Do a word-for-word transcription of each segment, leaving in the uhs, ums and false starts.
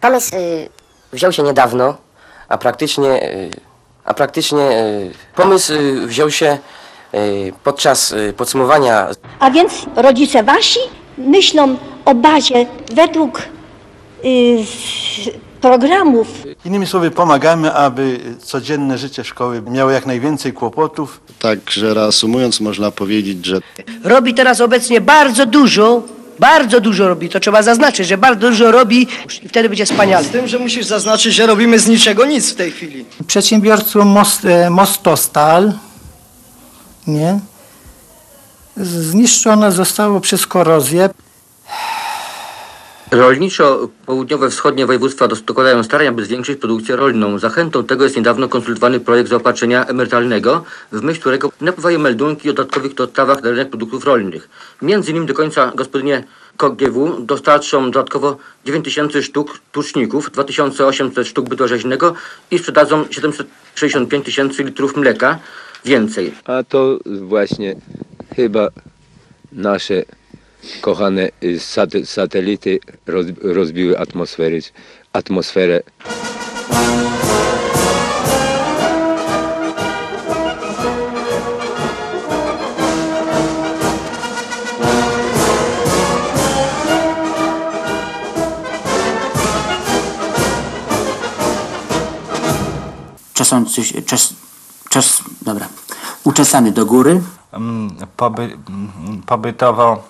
Pomysł y, wziął się niedawno, a praktycznie, y, a praktycznie y, pomysł y, wziął się y, podczas y, podsumowania. A więc rodzice wasi myślą o bazie według y, programów. Innymi słowy, pomagamy, aby codzienne życie szkoły miało jak najwięcej kłopotów. Także reasumując, można powiedzieć, że robi teraz obecnie bardzo dużo, bardzo dużo robi, to trzeba zaznaczyć, że bardzo dużo robi i wtedy będzie wspaniale. Z tym, że musisz zaznaczyć, że robimy z niczego nic w tej chwili. Przedsiębiorstwo Most, Mostostal, nie? Zniszczone zostało przez korozję. Rolniczo-południowe wschodnie województwa dokładają starań, by zwiększyć produkcję rolną. Zachętą tego jest niedawno konsultowany projekt zaopatrzenia emerytalnego, w myśl którego napływają meldunki o dodatkowych dostawach na rynek produktów rolnych. Między innymi do końca gospodynie K G W dostarczą dodatkowo dziewięć tysięcy sztuk tuczników, dwa tysiące osiemset sztuk bytu rzeźnego i sprzedadzą siedemset sześćdziesiąt pięć tysięcy litrów mleka więcej. A to właśnie chyba nasze kochane satelity rozbiły atmosferę. atmosferę. Czesący się, czes, czes, dobra, uczesany do góry. Poby, pobytowo,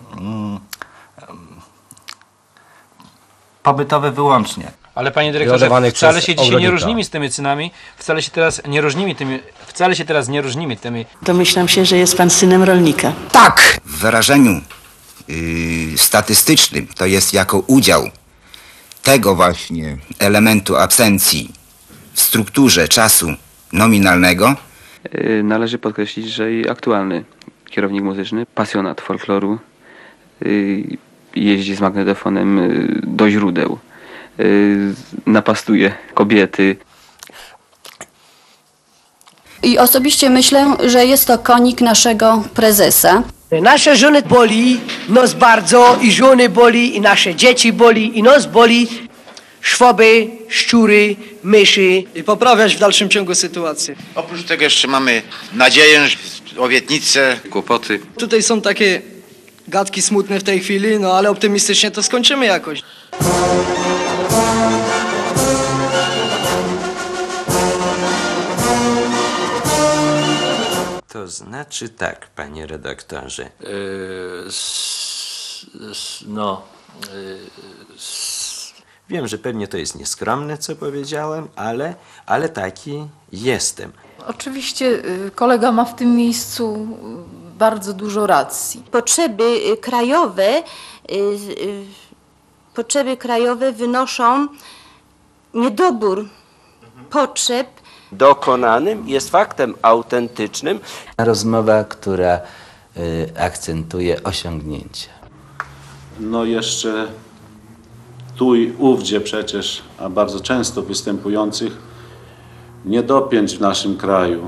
pobytowe wyłącznie. Ale panie dyrektorze, wcale się dzisiaj nie różnimy z tymi cenami, wcale się teraz nie różnimy tymi, wcale się teraz nie różnimy tymi. Domyślam się, że jest pan synem rolnika. Tak, w wyrażeniu yy, statystycznym to jest jako udział tego właśnie elementu absencji w strukturze czasu nominalnego. Yy, należy podkreślić, że i aktualny kierownik muzyczny, pasjonat folkloru, yy, jeździ z magnetofonem yy, do źródeł. Napastuje kobiety. I osobiście myślę, że jest to konik naszego prezesa. Nasze żony boli, nos bardzo, i żony boli, i nasze dzieci boli, i nos boli. Szwoby, szczury, myszy. I poprawiać w dalszym ciągu sytuację. Oprócz tego jeszcze mamy nadzieję, obietnice, kłopoty. Tutaj są takie gadki smutne w tej chwili, no ale optymistycznie to skończymy jakoś. To znaczy tak, panie redaktorze. Yy, s, s, no. Yy, s. Wiem, że pewnie to jest nieskromne, co powiedziałem, ale, ale taki jestem. Oczywiście kolega ma w tym miejscu bardzo dużo racji. Potrzeby krajowe, potrzeby krajowe wynoszą niedobór potrzeb. Dokonanym jest faktem autentycznym. Rozmowa, która y, akcentuje osiągnięcia. No jeszcze tu i ówdzie przecież, a bardzo często występujących niedopięć w naszym kraju.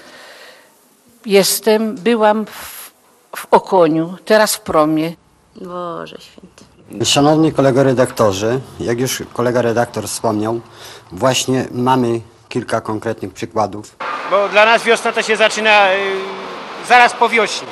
Jestem, byłam w, w Okoniu, teraz w Promie. Boże święty. Szanowni kolego redaktorzy, jak już kolega redaktor wspomniał, właśnie mamy kilka konkretnych przykładów. Bo dla nas wiosna to się zaczyna yy, zaraz po wiośnie.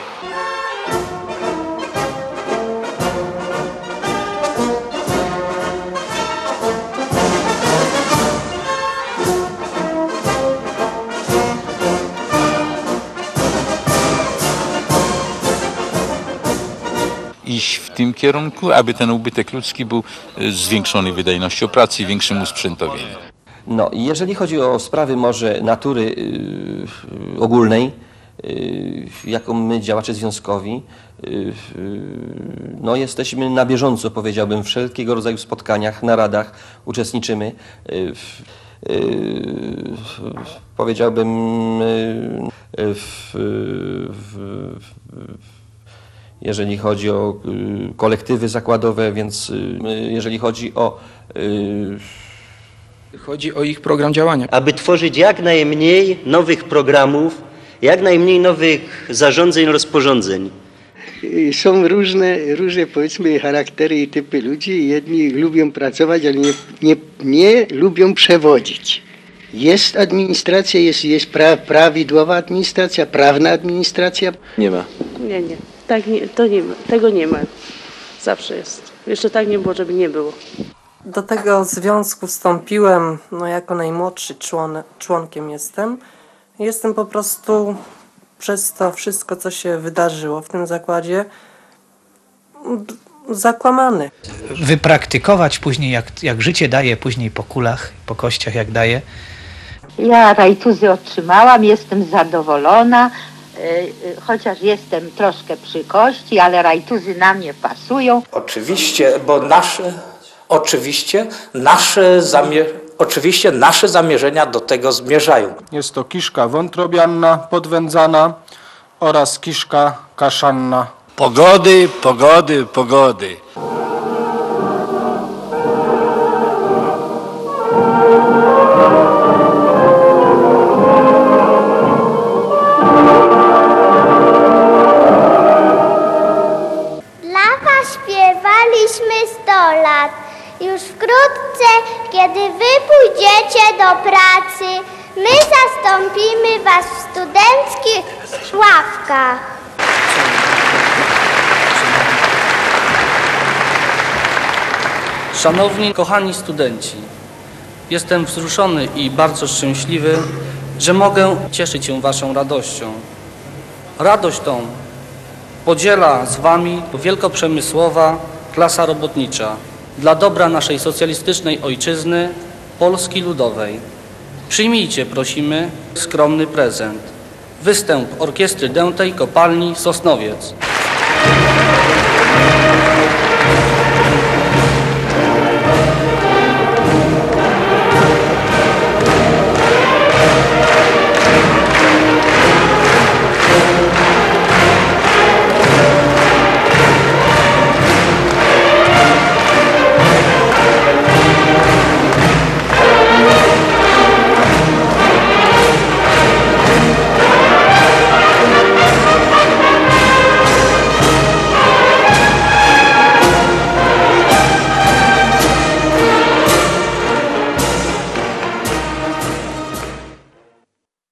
Iść w tym kierunku, aby ten ubytek ludzki był zwiększony wydajnością pracy i większym usprzętowieniem. No i jeżeli chodzi o sprawy może natury yy, ogólnej, yy, jaką my działacze związkowi, yy, no jesteśmy na bieżąco, powiedziałbym, w wszelkiego rodzaju spotkaniach, naradach uczestniczymy. Yy, yy, powiedziałbym yy, w, w, w, jeżeli chodzi o y, kolektywy zakładowe, więc y, jeżeli chodzi o... Y, Chodzi o ich program działania. Aby tworzyć jak najmniej nowych programów, jak najmniej nowych zarządzeń, rozporządzeń. Są różne, różne powiedzmy charaktery i typy ludzi. Jedni lubią pracować, ale nie, nie, nie lubią przewodzić. Jest administracja, jest, jest pra, prawidłowa administracja, prawna administracja. Nie ma. Nie, nie. Tak nie, to nie ma. Tego nie ma. Zawsze jest. Jeszcze tak nie było, żeby nie było. Do tego związku wstąpiłem, no jako najmłodszy człon, członkiem jestem. Jestem po prostu przez to wszystko, co się wydarzyło w tym zakładzie, zakłamany. Wypraktykować później, jak, jak życie daje, później po kulach, po kościach jak daje. Ja rajtuzy otrzymałam, jestem zadowolona, chociaż jestem troszkę przy kości, ale rajtuzy na mnie pasują. Oczywiście, bo nasze, oczywiście nasze, zamie, oczywiście nasze zamierzenia do tego zmierzają. Jest to kiszka wątrobianna, podwędzana oraz kiszka kaszanna. Pogody, pogody, pogody. sto lat. Już wkrótce, kiedy wy pójdziecie do pracy, my zastąpimy was w studenckich ławkach. Szanowni, kochani studenci, jestem wzruszony i bardzo szczęśliwy, że mogę cieszyć się waszą radością. Radość tą podziela z wami wielkoprzemysłowa klasa robotnicza dla dobra naszej socjalistycznej ojczyzny, Polski Ludowej. Przyjmijcie, prosimy, skromny prezent. Występ Orkiestry Dętej Kopalni Sosnowiec.